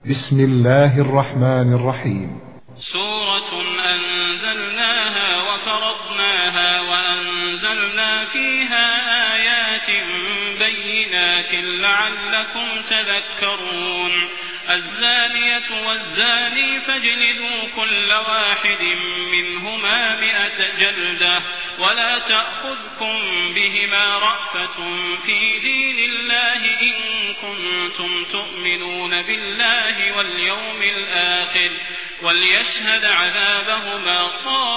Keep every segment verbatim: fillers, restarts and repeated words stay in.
بسم الله الرحمن الرحيم. سورة أنزلناها وفرضناها وأنزلنا فيها آيات بينات لعلكم تذكرون. الزانية والزاني فاجلدوا كل واحد منهما مئة جلدة ولا تأخذكم بهما رأفة في دين الله إن كنتم تؤمنون بالله واليوم الآخر وليشهد عذابهما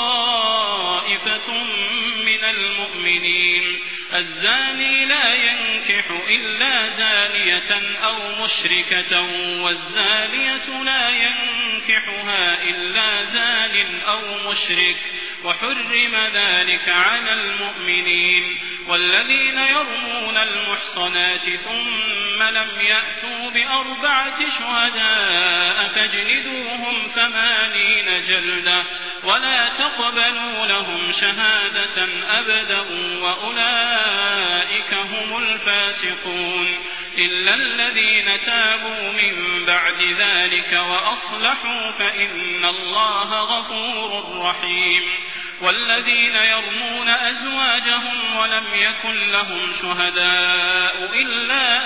طائفة من المؤمنين. الزاني لا ينكح إلا زانية أو مشركة والزانية لا ينكحها إلا زان أو مشرك وحرم ذلك على المؤمنين. والذين يرمون المحصنات ثم لم يأتوا بأربعة شهداء فاجلدوهم ثمانين جلدة ولا تقبلوا لهم شهادة أبدا وأولئك هم الفاسقون إلا الذين تابوا من بعد ذلك وأصلحوا فإن الله غفور رحيم. والذين يرمون أزواجهم ولم يكن لهم شهداء إلا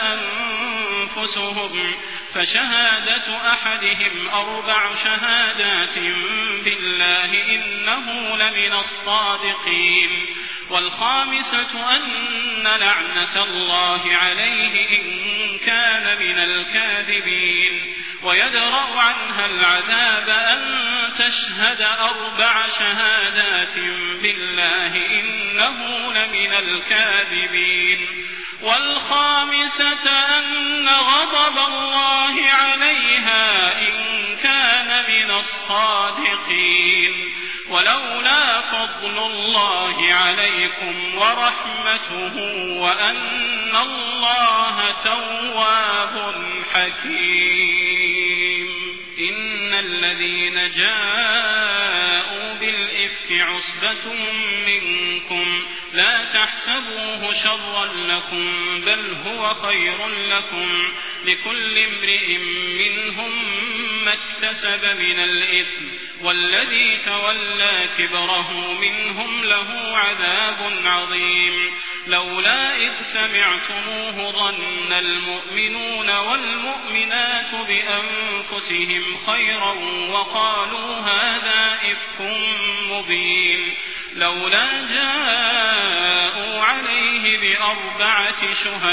أنفسهم فشهادة أحدهم أربع شهادات بالله إنه لمن الصادقين. والخامسة أن لعنة الله عليه إن كان من الكاذبين. ويدرأ عنها العذاب أن تشهد أربع شهادات بالله إنه لمن الكاذبين. والخامسة أن غضب الله عليها إن كان من الصادقين. ولولا فضل الله عليكم ورحمته وأن الله تواب حكيم. إن الذين جاءوا بالإفك عصبة منكم لا تحسبوه شرا لكم بل هو خير لكم لكل امرئ منهم ما اكتسب من الإثم والذي تولى كبره منهم له عذاب عظيم. لولا إذ سمعتموه ظن المؤمنون والمؤمنات بأنفسهم خيرا وقالوا هذا إفك مبين. لولا جاءوا عليه بأربعة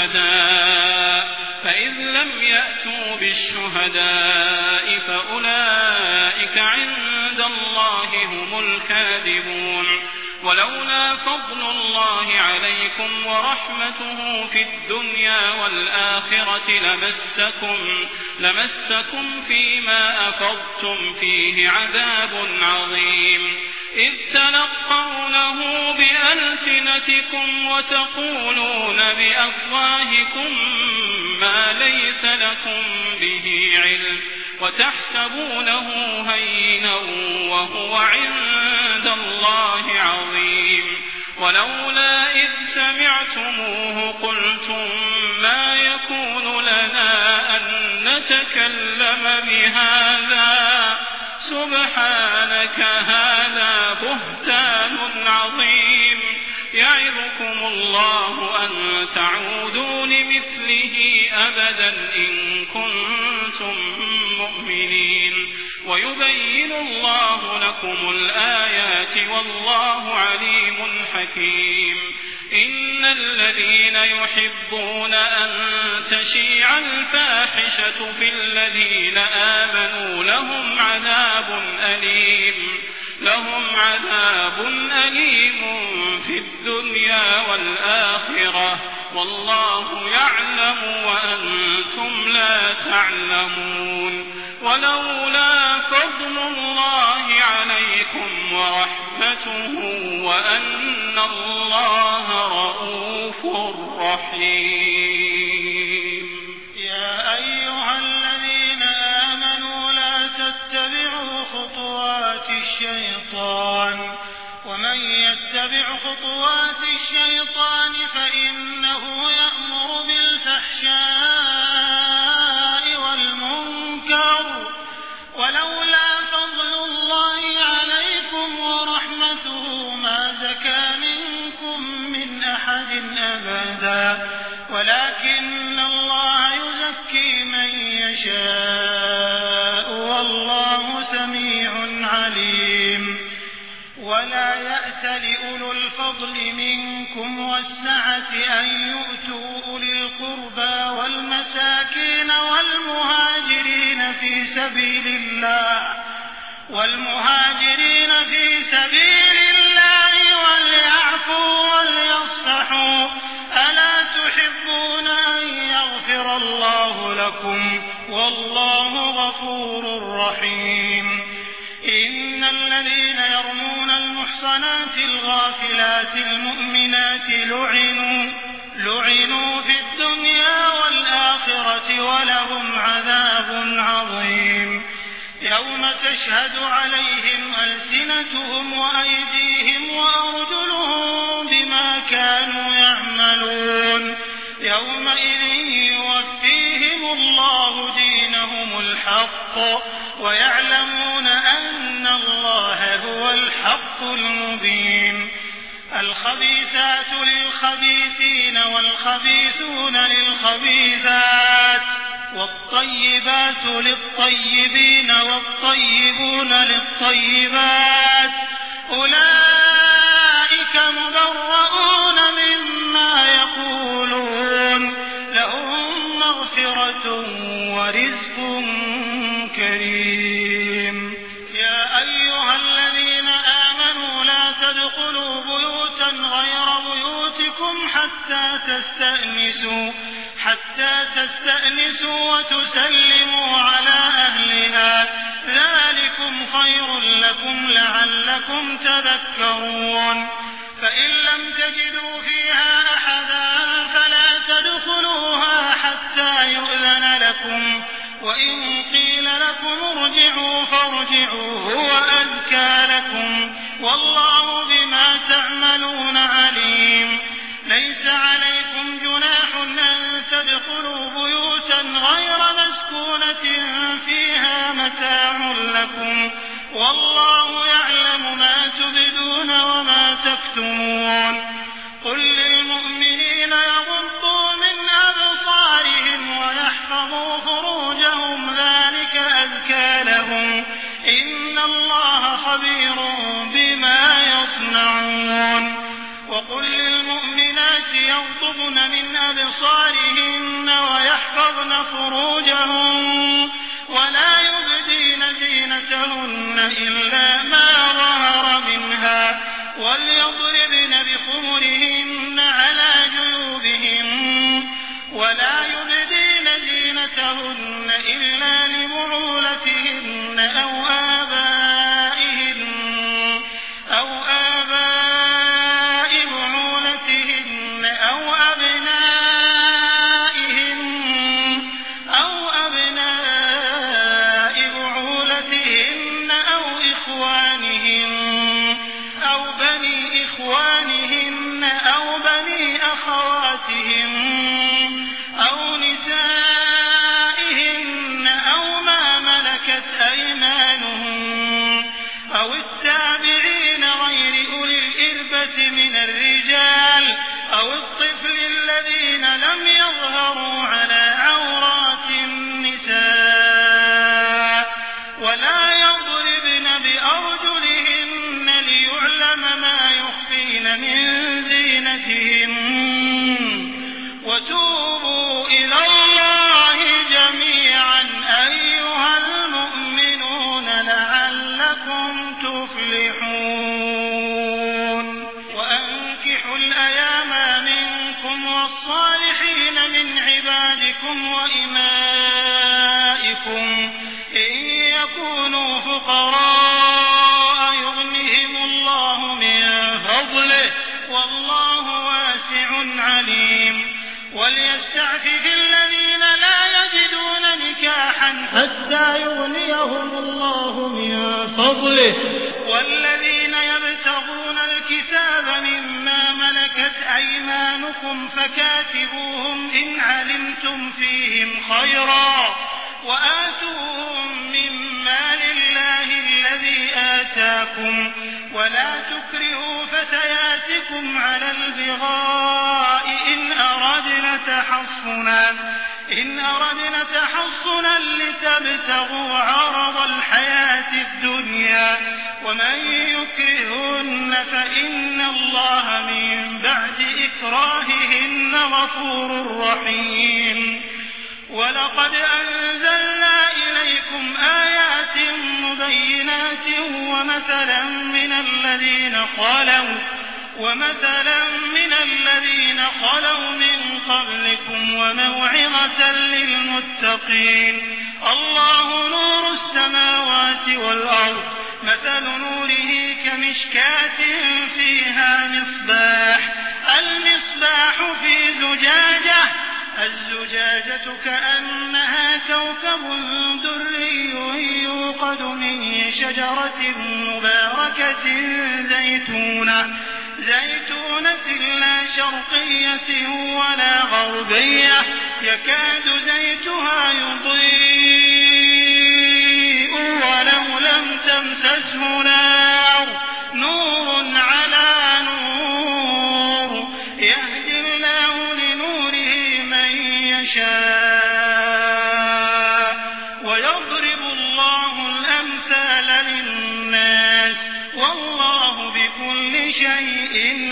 شهداء فإذ لم يأتوا بالشهداء فأولئك عند الله هم الكاذبون. ولولا فضل الله عليكم ورحمته في الدنيا والآخرة لمسكم, لمسكم فيما أفضتم فيه عذاب عظيم. إذ تلقونه بألسنتكم وتقولون بأفواهكم ما ليس لكم به علم وتحسبونه هينا وهو عند الله عظيم. ولولا إذ سمعتموه قلتم ما يكون لنا أن نتكلم بهذا سبحانك هذا بهتان عظيم. يعظكم الله أن تعودوا لمثله أبدا إن كنتم مؤمنين. ويبين الله لكم الآيات والله عليم حكيم. إن الذين يحبون أن تشيع الفاحشة في الذين آمنوا لهم عذاب أليم لهم عذاب أليم في الدنيا والآخرة والله يعلم وأنتم لا تعلمون. ولولا فضل الله عليكم ورحمته وأن الله رؤوف رحيم. يا أيها الذين آمنوا لا تتبعوا خطوات الشيطان ومن يتبع خطوات الشيطان فإنه يأمر بالفحشاء والمنكر أبدا، ولكن الله يزكي من يشاء والله سميع عليم. ولا يأت لأولو الفضل منكم والسعة أن يؤتوا أولي القربى والمساكين والمهاجرين في سبيل الله والمهاجرين في سبيل الله وليعفوا وليصفحوا، ألا تحبون أن يغفر الله لكم والله غفور رحيم. إن الذين يرمون المحصنات الغافلات المؤمنات لعنوا لعنوا في الدنيا والآخرة ولهم عذاب عظيم. يوم تشهد عليهم ألسنتهم وأيديهم وأرجلهم بما كانوا يعملون، يومئذ يوفيهم الله دينهم الحق ويعلمون أن الله هو الحق المبين. الخبيثات للخبيثين والخبيثون للخبيثات والطيبات للطيبين والطيبون للطيبات، أولئك مبرؤون مما يقولون، لهم مغفرة ورزق كريم. يا أيها الذين آمنوا لا تدخلوا بيوتا غير بيوتكم حتى تستأنسوا حتى تستأنسوا وتسلموا على أهلها، ذلكم خير لكم لعلكم تذكرون. فإن لم تجدوا فيها أحدا فلا تدخلوها حتى يؤذن لكم، وإن قيل لكم ارجعوا فارجعوا هو أزكى لكم، والله بما تعملون عليم. ليس عليكم جناح أن تدخلوا بيوتا غير مسكونة فيها متاع لكم، والله يعلم ما تبدون وما تكتمون. قل للمؤمنين يغضوا من أبصارهم ويحفظوا فروجهم، ذلك أزكى لهم، إن الله خبير بما يصنعون. وقل للمؤمنات يغضضن من أبصارهن ويحفظن فروجهن ولا يبدين زينتهن إلا ما ظهر منها، وليضربن بخمرهن على جيوبهن، ولا يبدين زينتهن إلا لبعولتهن أو آبائهن أو آباء بعولتهن أو أبنائهن أو أبناء بعولتهن أو إخوانهن أو بني إخوانهن أو بني أخواتهن أو نسائهن أو ما ملكت أيمانهن أو التابعين غير أولي الإربة من الرجال أو الطفل الذين لم يظهروا على عورات النساء، ولا يضربن بأرجلهن ليعلم ما يخفين من زينتهن. وتوبوا إلى الله جميعا أيها المؤمنون لعلكم تفلحون. وأنكحوا الأيام منكم والصالحين من عبادكم وإمائكم إن يكونوا فقراء يغنهم الله من فضله والله واسع عليم. وليستعفف الذين لا يجدون نكاحا حتى يغنيهم الله من فضله، والذين يبتغون الكتاب مما ملكت أيمانكم فكاتبوهم إن علمتم فيهم خيرا، وآتوهم من مال الله الذي آتاكم، ولا تكرهوا فتياتكم على البغاء إن أردنا تحصنا إن أردنا تحصنا لتبتغوا عرض الحياة الدنيا ومن يكرهن فإن الله من بعد إكراههن غفور رحيم. ولقد أنزلنا إليكم آيات مبينات ومثلا من الذين خلوا ومثلا من الذين خلوا من قبلكم وموعظة للمتقين. الله نور السماوات والأرض مثل نوره كمشكاة فيها مصباح المصباح في زجاجة الزجاجة كأنها كوكب دري يوقد من شجرة مباركة زيتونة زيتونة لا شرقية ولا غربية يكاد زيتها يضيء ولو لم تمسسه نار نور على نور يهدي الله لنوره من يشاء ويضرب الله الأمثال للناس والله بكل شيء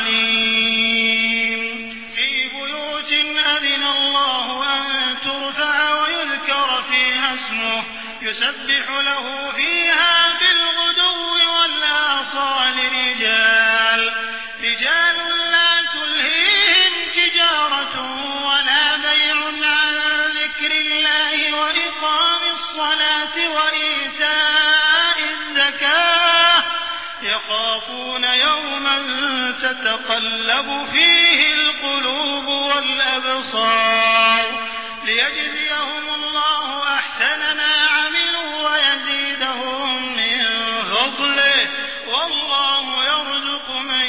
عليم. في بيوت أذن الله أن ترفع ويذكر فيها اسمه يسبح له فيها بالغدو والآصال رجال رجال لا تلهيهم تجارة ولا بيع عن ذكر الله وإقام الصلاة وإيتاء الزكاة يخافون يوما تتقلب فيه القلوب والأبصار ليجزيهم الله أحسن ما عملوا ويزيدهم من فضله والله يرزق من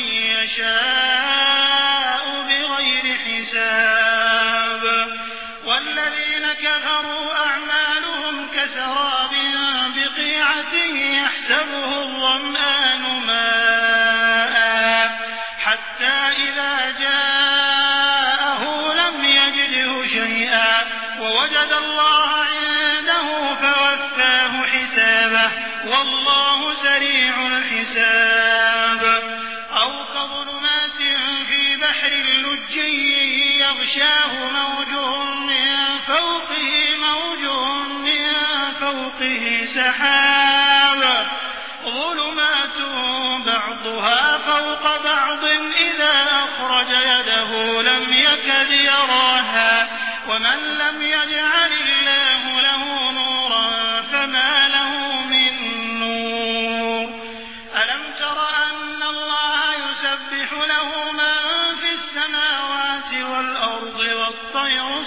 يشاء بغير حساب. والذين كفروا أعمالهم كسراب بقيعة يحسبه الظمآن ماء حتى إذا جاءه لم يجده شيئا ووجد الله عنده فوفاه حسابه والله سريع الحساب. أو كظلمات في بحر لجي يغشاه موج من فوقه موج من فوقه سحاب ظلمات بعضها فوق بعض إذا أخرج يده لم يكد يراها ومن لم يجعل الله له نورا فما له من نور. ألم تر أن الله يسبح له من في السماوات والأرض والطير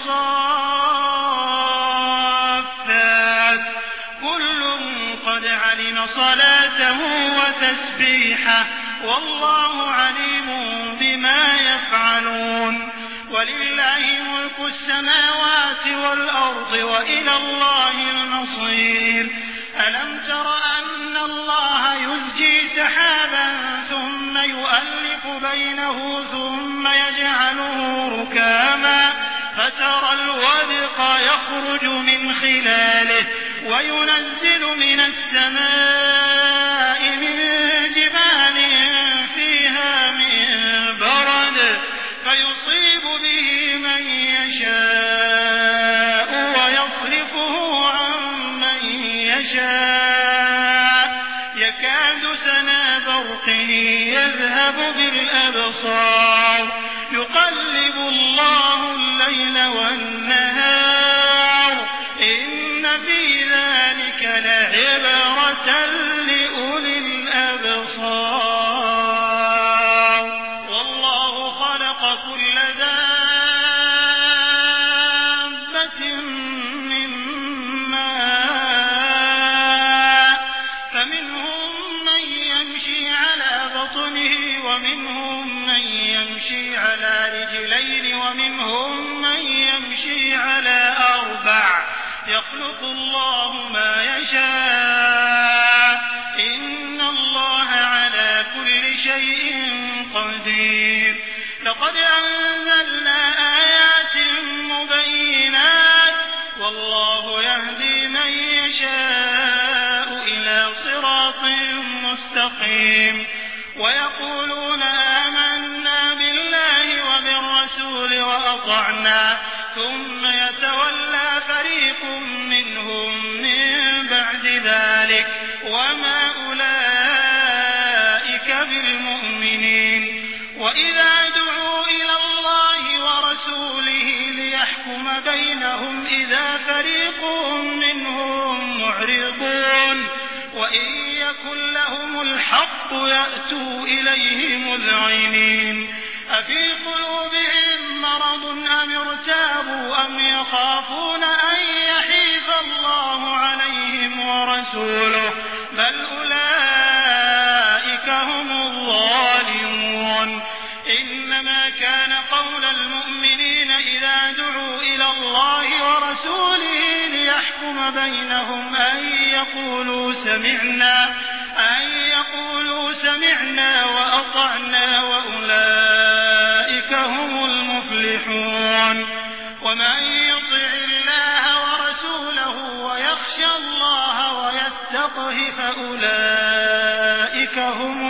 صافات كل قد علم صلاته وتسبيحه والله عليم بما يفعلون. ولله ملك السماوات والأرض وإلى الله المصير. ألم تر أن الله يزجي سحابا ثم يؤلف بينه ثم يجعله ركاما فترى الودق يخرج من خلاله وينزل من السماء من جبال فيها من برد فيصيب به من يشاء ويصرفه عن من يشاء يكاد سنا برقه يذهب بالأبصار يقلب الله الليل والنهار إن في ذلك لعبرة لأولي الأبصار. والله خلق كل دابة من ماء فمنهم من يمشي على بطنه ومنهم من يمشي على رجلين ومنهم من يمشي على أربع يخلق الله ما يشاء إن الله على لقد أنزلنا آيات مبينات والله يهدي من يشاء إلى صراط مستقيم ويقولون آمنا بالله وبالرسول وأطعنا ثم يتولى فريق منهم من بعد ذلك وما أولئك بالمؤمنين وإذا دعوا إلى الله ورسوله ليحكم بينهم إذا فريق منهم معرضون وإن يكن لهم الحق يأتوا إليه مذعنين أفي قلوبهم مرض أم ارتابوا أم يخافون أن يحيف الله عليهم ورسوله بل أولئك هم الظالمون إنما كان قول المؤمنين إذا دعوا إلى الله ورسوله ليحكم بينهم أن يقولوا سمعنا أن يقولوا سمعنا وأطعنا وأولئك هم المفلحون ومن يطع الله ورسوله ويخشى الله ويتقه فأولئك هم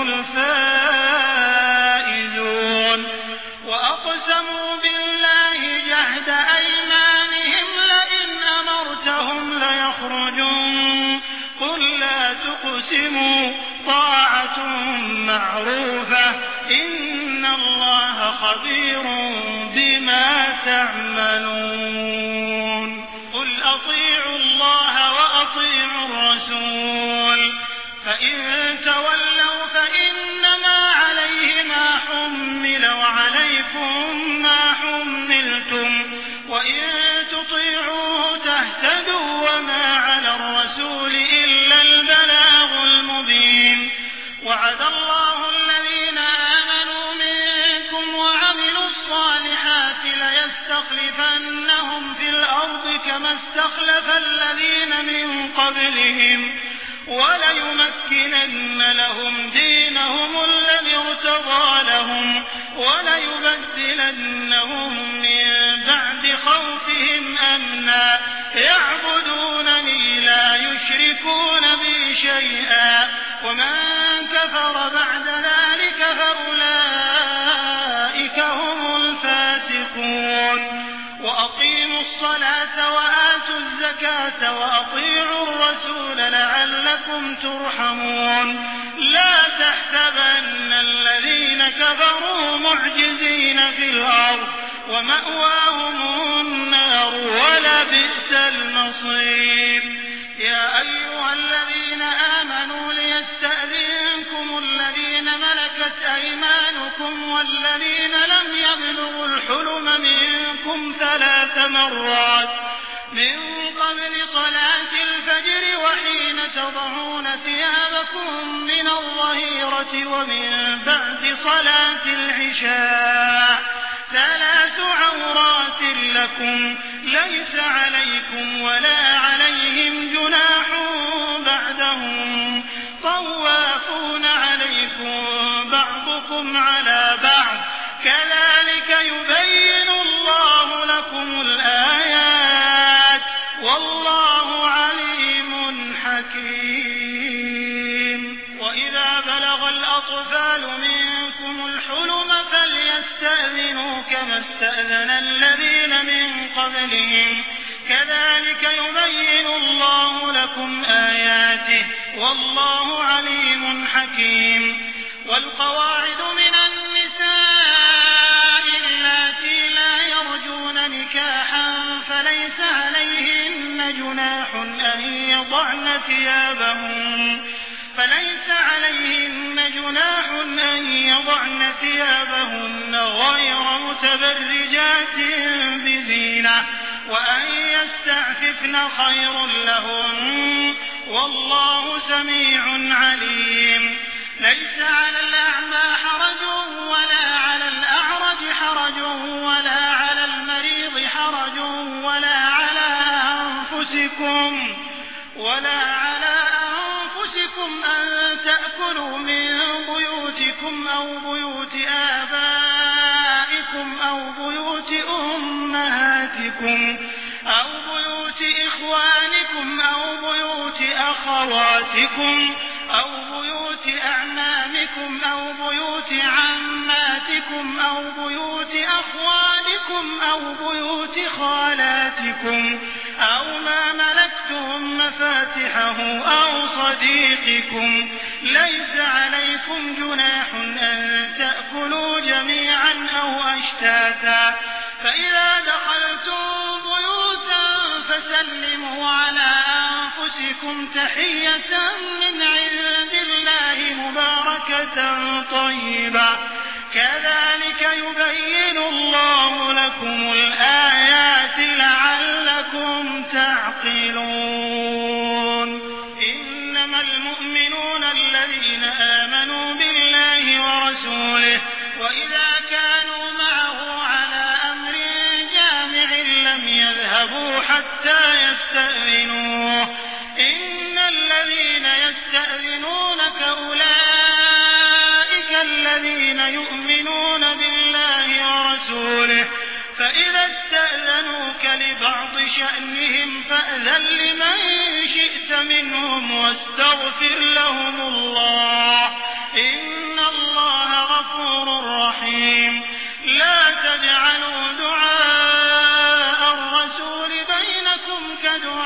الفائزون وأقسموا بالله جهد أيمانهم لئن أمرتهم ليخرجون قل لا تقسموا طاعة معروفة إن الله خبير بما تعملون قل أطيعوا الله وأطيعوا الرسول فإن تولوا فإنما عليه ما حمل وعليكم ما حملتم وإن تطيعوه تهتدوا وما على الرسول إلا البلاغ المبين وعد الله الذين آمنوا منكم وعملوا الصالحات ليستخلفنهم في الأرض كما استخلف الذين من قبلهم وليمكنن لهم دينهم الذي ارتضى لهم وليبدلنهم من بعد خوفهم أمنا يعبدونني لا يشركون بي شيئا ومن كفر بعد ذلك فأولئك هم الفاسقون وأقيموا الصلاة وآتوا الزكاة وأطيعوا الرسول لعلكم ترحمون لا تحسبن الذين كفروا معجزين في الأرض ومأواهم النار ولبئس المصير يا أيها الذين آمنوا ليستأذنكم الذين ملكت أيمانكم والذين لم يبلغوا الحلم منكم ثلاث مرات من قبل صلاة الفجر وحين تضعون ثيابكم من الظهيرة ومن بعد صلاة العشاء ثلاث عورات لكم ليس عليكم ولا عليهم جناح بعدهم طوافون عليكم بعضكم على بعض كذلك يبين الله لكم الآيات والله عليم حكيم وإذا بلغ الأطفال منكم الحلم فليستأذنوا كما استأذن الذين من قبلهم كذلك يبين الله لكم آياته والله عليم حكيم والقواعد من النساء اللاتي لا يرجون نكاحا فليس عليهن جناح أن يضعن ثيابهن فليس عليهن جناح أن يضعن ثيابهن غير متبرجات بزينة وأن يستعففن خير لهن والله سميع عليم ليس على الأعمى حرج ولا على الأعرج حرج ولا على المريض حرج ولا على أنفسكم ولا على أنفسكم أن تأكلوا من بيوتكم أو بيوت آبائكم أمهاتكم أو بيوت إخوانكم أو بيوت أخواتكم أو بيوت أعمامكم أو بيوت عماتكم أو بيوت أخوالكم أو بيوت خالاتكم أو ما ملكتم مفاتحه أو صديقكم. ليس عليكم جناح أن تأكلوا جميعا أو أشتاتا، فإذا دخلتم بيوتا فسلموا على أنفسكم تحية من عند الله مباركة طيبة، كذلك يبين الله لكم الآيات لعلكم تعقلون. إنما المؤمنون الذين آمنوا بالله ورسوله وإذا كانوا معه على أمر جامع لم يذهبوا حتى يستأذنوه. إن الذين يستأذنونك أولئك الذين يؤمنون بالله ورسوله، فإذا استأذنوك لبعض شأنهم فأذن لمن شئت منهم واستغفر لهم الله، إن الله غفور رحيم. لا تجعلوا دعاء الرسول بينكم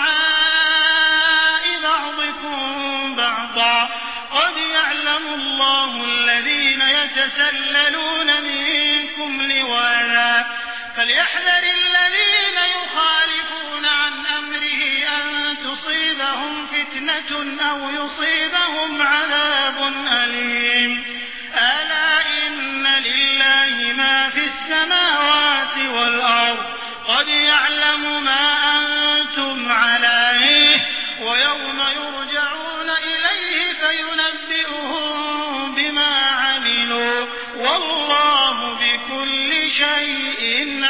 كدعاء بعضكم بعضا، قد يعلم الله الذين يتسللون منكم لواذا، فليحذر الذين يخالفون عن أمره أن تصيبهم فتنة أو يصيبهم عذاب أليم. ألا إن لله ما في السماوات والأرض، قد يعلم ما أنتم عليه، ويوم يرجعون إليه فينبئهم بما عملوا، والله بكل شيء